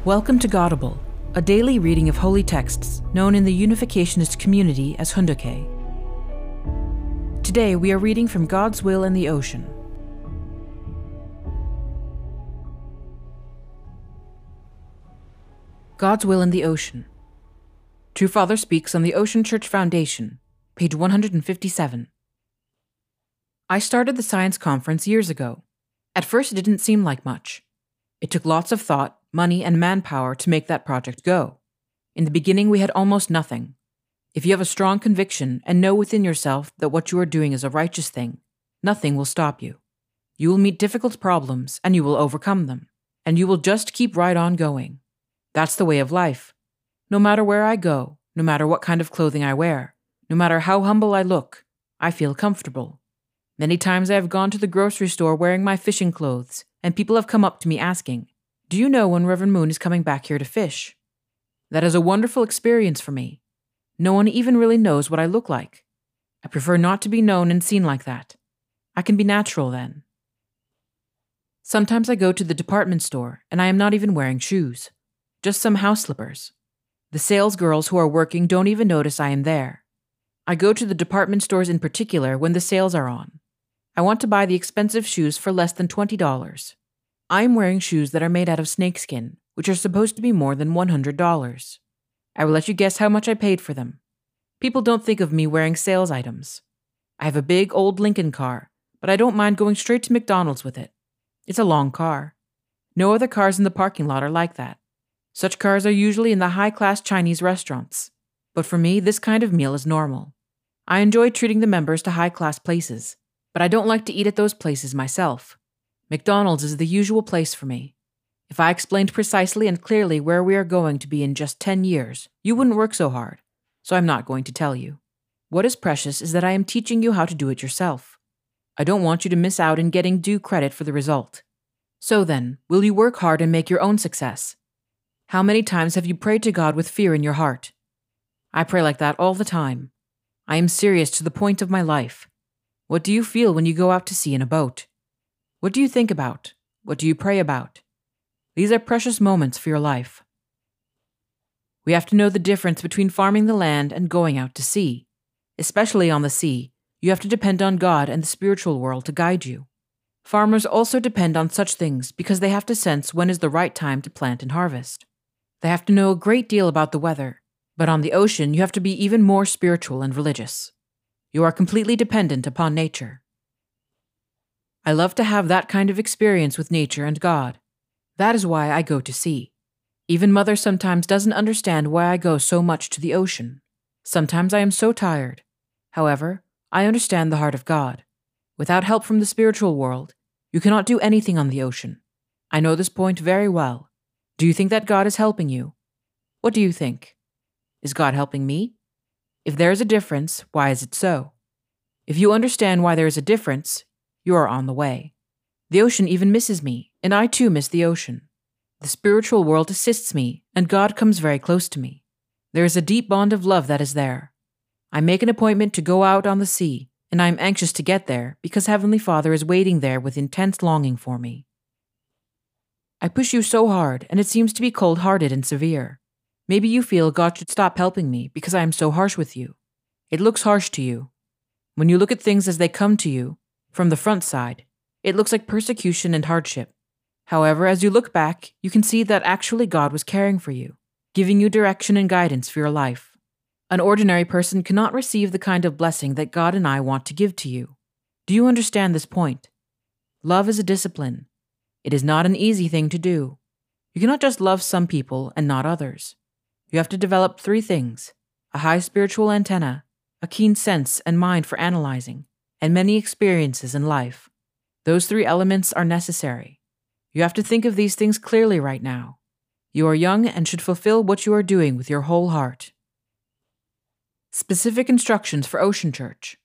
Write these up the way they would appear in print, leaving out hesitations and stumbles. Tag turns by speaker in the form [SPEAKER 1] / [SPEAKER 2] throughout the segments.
[SPEAKER 1] Welcome to Godible, a daily reading of holy texts known in the Unificationist community as Hoondake. Today we are reading from God's Will in the Ocean. God's Will in the Ocean. True Father speaks on the Ocean Church Foundation, page 157. I started the science conference years ago. At first it didn't seem like much. It took lots of thought, money, and manpower to make that project go. In the beginning, we had almost nothing. If you have a strong conviction and know within yourself that what you are doing is a righteous thing, nothing will stop you. You will meet difficult problems, and you will overcome them, and you will just keep right on going. That's the way of life. No matter where I go, no matter what kind of clothing I wear, no matter how humble I look, I feel comfortable. Many times I have gone to the grocery store wearing my fishing clothes, and people have come up to me asking, "Do you know when Reverend Moon is coming back here to fish?" That is a wonderful experience for me. No one even really knows what I look like. I prefer not to be known and seen like that. I can be natural then. Sometimes I go to the department store and I am not even wearing shoes, just some house slippers. The sales girls who are working don't even notice I am there. I go to the department stores in particular when the sales are on. I want to buy the expensive shoes for less than $20. I am wearing shoes that are made out of snakeskin, which are supposed to be more than $100. I will let you guess how much I paid for them. People don't think of me wearing sales items. I have a big old Lincoln car, but I don't mind going straight to McDonald's with it. It's a long car. No other cars in the parking lot are like that. Such cars are usually in the high-class Chinese restaurants. But for me, this kind of meal is normal. I enjoy treating the members to high-class places, but I don't like to eat at those places myself. McDonald's is the usual place for me. If I explained precisely and clearly where we are going to be in just 10 years, you wouldn't work so hard, so I'm not going to tell you. What is precious is that I am teaching you how to do it yourself. I don't want you to miss out in getting due credit for the result. So then, will you work hard and make your own success? How many times have you prayed to God with fear in your heart? I pray like that all the time. I am serious to the point of my life. What do you feel when you go out to sea in a boat? What do you think about? What do you pray about? These are precious moments for your life. We have to know the difference between farming the land and going out to sea. Especially on the sea, you have to depend on God and the spiritual world to guide you. Farmers also depend on such things because they have to sense when is the right time to plant and harvest. They have to know a great deal about the weather, but on the ocean you have to be even more spiritual and religious. You are completely dependent upon nature. I love to have that kind of experience with nature and God. That is why I go to sea. Even Mother sometimes doesn't understand why I go so much to the ocean. Sometimes I am so tired. However, I understand the heart of God. Without help from the spiritual world, you cannot do anything on the ocean. I know this point very well. Do you think that God is helping you? What do you think? Is God helping me? If there is a difference, why is it so? If you understand why there is a difference, you are on the way. The ocean even misses me, and I too miss the ocean. The spiritual world assists me, and God comes very close to me. There is a deep bond of love that is there. I make an appointment to go out on the sea, and I am anxious to get there because Heavenly Father is waiting there with intense longing for me. I push you so hard, and it seems to be cold-hearted and severe. Maybe you feel God should stop helping me because I am so harsh with you. It looks harsh to you. When you look at things as they come to you, from the front side, it looks like persecution and hardship. However, as you look back, you can see that actually God was caring for you, giving you direction and guidance for your life. An ordinary person cannot receive the kind of blessing that God and I want to give to you. Do you understand this point? Love is a discipline. It is not an easy thing to do. You cannot just love some people and not others. You have to develop 3 things: a high spiritual antenna, a keen sense and mind for analyzing, and many experiences in life. Those 3 elements are necessary. You have to think of these things clearly right now. You are young and should fulfill what you are doing with your whole heart. Specific instructions for Ocean Church.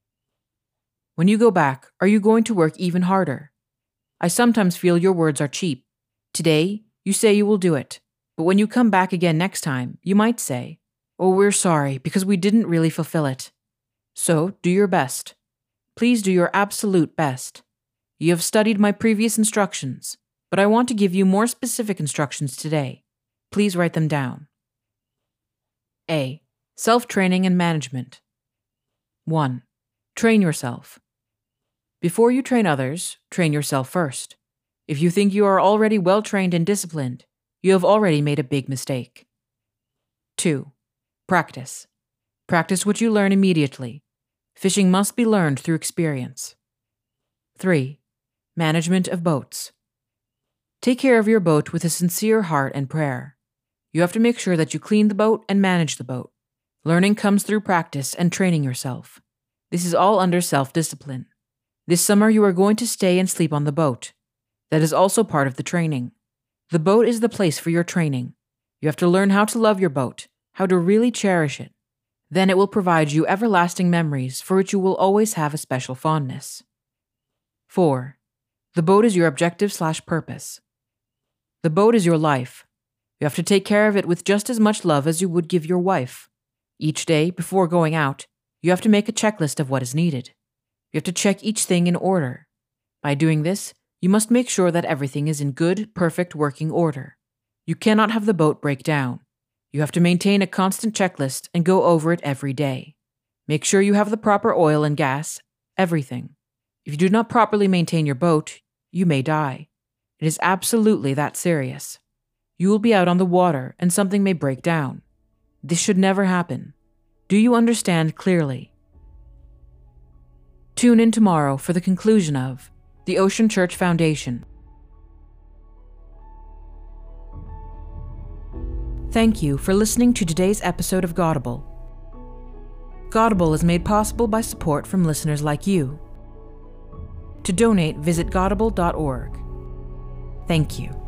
[SPEAKER 1] When you go back, are you going to work even harder? I sometimes feel your words are cheap. Today, you say you will do it, but when you come back again next time, you might say, "Oh, we're sorry because we didn't really fulfill it." So, do your best. Please do your absolute best. You have studied my previous instructions, but I want to give you more specific instructions today. Please write them down. A. Self-training and management. 1. Train yourself. Before you train others, train yourself first. If you think you are already well-trained and disciplined, you have already made a big mistake. 2. Practice. Practice what you learn immediately. Fishing must be learned through experience. 3. Management of boats. Take care of your boat with a sincere heart and prayer. You have to make sure that you clean the boat and manage the boat. Learning comes through practice and training yourself. This is all under self-discipline. This summer you are going to stay and sleep on the boat. That is also part of the training. The boat is the place for your training. You have to learn how to love your boat, how to really cherish it. Then it will provide you everlasting memories for which you will always have a special fondness. 4. The boat is your objective/purpose. The boat is your life. You have to take care of it with just as much love as you would give your wife. Each day, before going out, you have to make a checklist of what is needed. You have to check each thing in order. By doing this, you must make sure that everything is in good, perfect working order. You cannot have the boat break down. You have to maintain a constant checklist and go over it every day. Make sure you have the proper oil and gas, everything. If you do not properly maintain your boat, you may die. It is absolutely that serious. You will be out on the water and something may break down. This should never happen. Do you understand clearly? Tune in tomorrow for the conclusion of The Ocean Church Foundation. Thank you for listening to today's episode of Godible. Godible is made possible by support from listeners like you. To donate, visit godible.org. Thank you.